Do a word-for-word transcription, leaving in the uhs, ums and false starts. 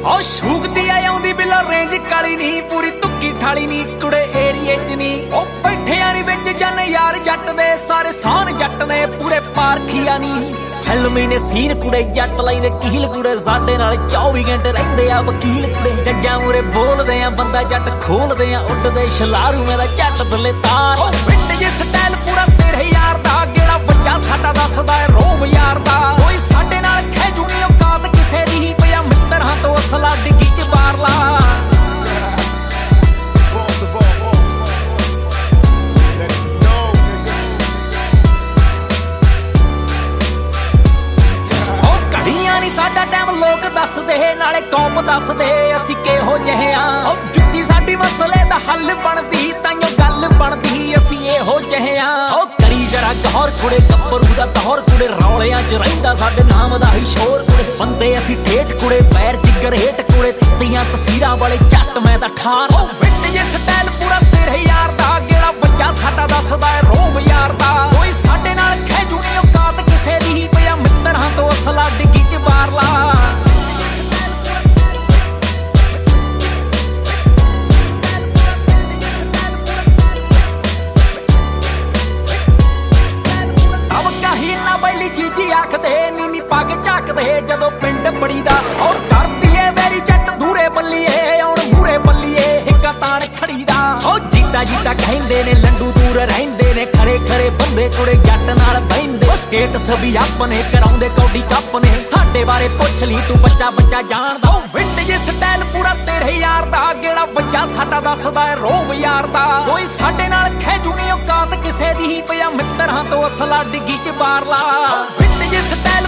ओ शूकदी आउंदी below range काली नी पूरी तुक्की ठाली नी कुड़े एरिए च नी ओ बैठिया नी विच जन यार जट दे सारे सान जट ने पूरे पारखिया नी फिल्मी ने सीन कुड़े जट लाइंदे कील कुड़े साडे नाल चौबी घंटे रहिंदे आ वकील कुड़े जज्जां मूरे बोलदे आ बंदा जट खोलदे आ उड्डदे छलारू मेरा जट थल्ले तार ओ पिंड जे स्टाइल पूरा तेरे यार दा गेड़ा बच्चा साडा दसदा है रोम यार दा कोई साडे नाल खैजू नी औकात किसे दी पिया मित्र हां तो असला डिग्गी च बार ला साडा टाइम लोग दसदे नाले कौम दसदे असी किहो जिहे आ जुत्ती साडी मसले दा हल बनदी ताइयों गल बनदी असी इहो जिहे आ ओ करी जरा गौर कुड़े गब्बरू दा दौर कुड़े रौलियां च रहिंदा साडे नाम दा ही शोर कुड़े बंदे असी ठेठ कुड़े पैर जिगर हेठ कुड़े तियां तसीरां वाले जट मैं दा ठार ओ विंड जे स्टाइल पूरा तेरे यार दा गेड़ा बच्चा साडा दसदा है रोम यार दा कोई साडे नाल खैजू नी औकात किसे दी पिया मित्र हां तो असला डिग्गी च बार ला जी आखदे नीनी पाके झाकदे जदों पिंड बड़ी दा और करदी ए वेरी जट दूरे बल्लीए हुण मूरे बल्लीए हिक्का ताण खड़ी दा ओ जीता जीता कहंदे ने लंडू दूर रहिंदे ने खरे खरे बंदे कुड़े जट नाल बहिंदे ओ स्टेटस भी अपने कराउंदे कौडी कप ने साडे बारे पुछ ली तू बच्चा बच्चा जानदा ओ विंड जे स्टाइल पूरा तेरे यार दा गेड़ा बच्चा साडा दसदा है रोम यार दा कोई साडे नाल खैजू नी औकात किसे दी पिया मित्र हां तो असला डिग्गी च बार ला विंड जे स्टाइल